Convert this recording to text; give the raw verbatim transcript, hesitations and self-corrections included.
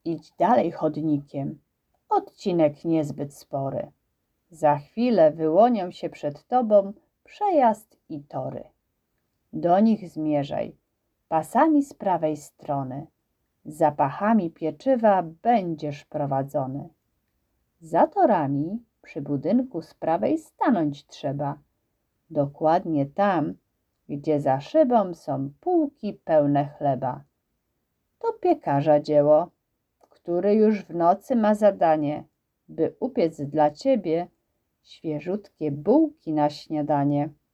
Idź dalej chodnikiem, odcinek niezbyt spory. Za chwilę wyłonią się przed tobą przejazd i tory. Do nich zmierzaj, pasami z prawej strony. Zapachami pieczywa będziesz prowadzony. Za torami przy budynku z prawej stanąć trzeba. Dokładnie tam, gdzie za szybą są półki pełne chleba. To piekarza dzieło, który już w nocy ma zadanie, by upiec dla ciebie świeżutkie bułki na śniadanie.